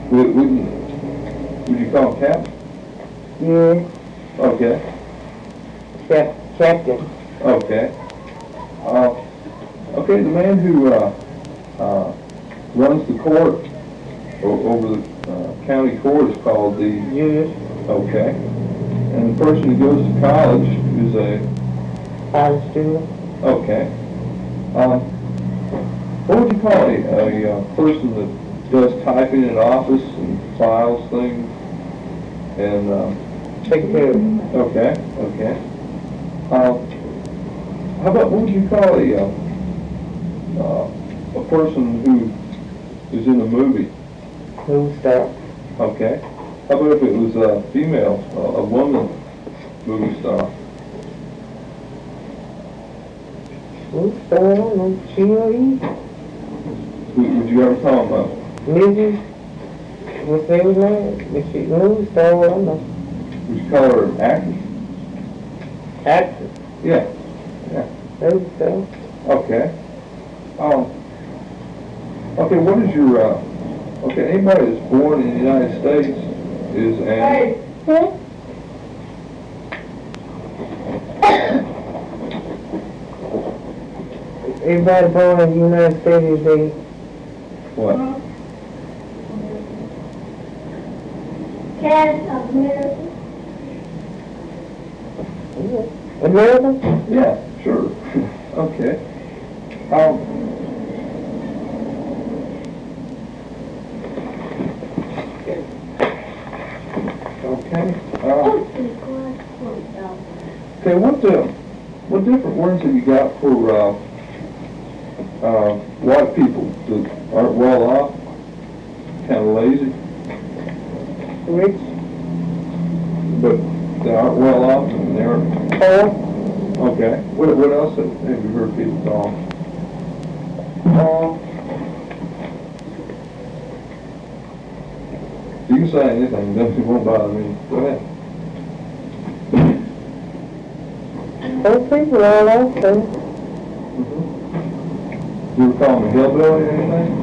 Would you call him Cap? Yeah. Okay. Captain. Okay. Okay, the man who runs the court over the county court is called the... Yes. Okay. And the person who goes to college is a... College student. Okay. What would you call a person that does typing in office and files things and... Secretary. Okay, okay. How about, what would you call a person who is in a movie? Movie star. Okay. How about if it was a female, a woman movie star? Movie star, I don't know. She or he? Would you ever call them Mrs. What's her name? Is she movie star? I don't know. would you call her an actress? Actress. Yeah. Yeah. Movie star. Okay. Okay, what is your, okay, anybody that's born in the United States is an... Everybody born in the United States is a... What? Cat American. American? Yeah, sure. Okay. Okay. Okay, what different words have you got for white people that aren't well off, kind of lazy, Rich? but they aren't well off and they're... Poor? Okay. What else have you heard people call? You can say anything, it won't bother me. Go ahead. Poor people all also. You ever call them a hillbilly or anything?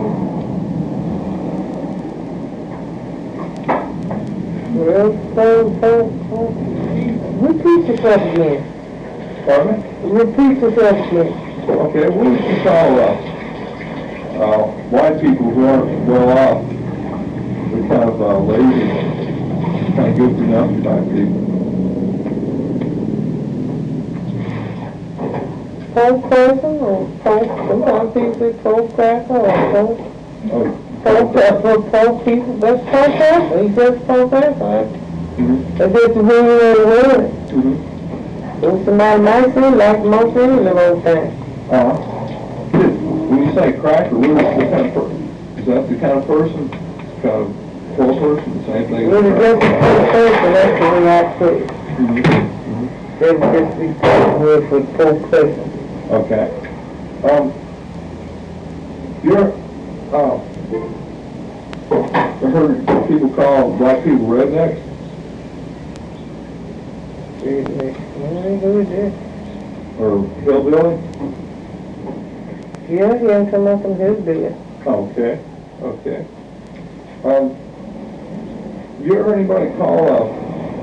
Well, repeat yourself again. Pardon me? Repeat yourself again. Okay, what would you call white people who aren't well off? They're kind of lazy, kind of good for nothing type people. Poor person or poor, sometimes people say poor cracker or poor people, that's poor person, he's just poor person. That's just the way you know the word. If somebody nice, they like most any of those things. When you say cracker, what kind of person? Is that the kind of person? Kind of poor person? The same thing? When it's just a poor person, that's the way I put it. That's just the word for poor person. Okay. I heard people call black people rednecks. Redneck. Who is that? Or hillbilly. Yeah, he ain't come up from hillbilly. Okay. Okay. You ever heard anybody call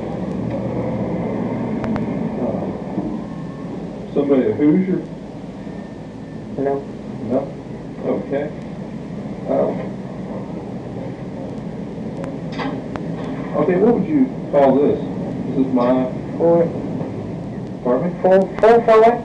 somebody a Hoosier? No. No? Okay. Okay, what would you call this? This is my... Pardon me? Four?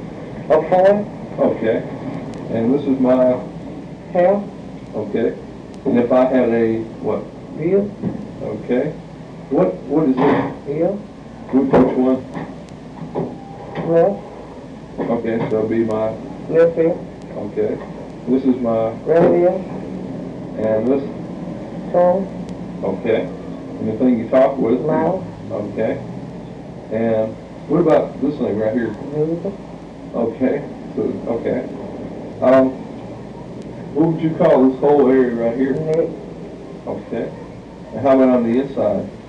Okay. And this is my... Hell? Okay. And if I had a... what? Real? Okay. What is this? Real? Which one? Left? Okay, so it'll be my... Left ear? Okay. This is my... Right ear? And this... Tongue? Okay. And the thing you talk with... Mouth? Okay. And what about this thing right here? Nose? Okay. So, okay. What would you call this whole area right here? Neck? Okay. And how about on the inside?